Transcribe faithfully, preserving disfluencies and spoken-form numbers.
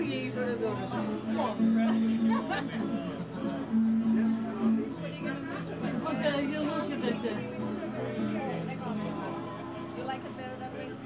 you ain't sure that's over. Come on. What are you gonna do to my Okay, dress? you look at this. You like it better that way?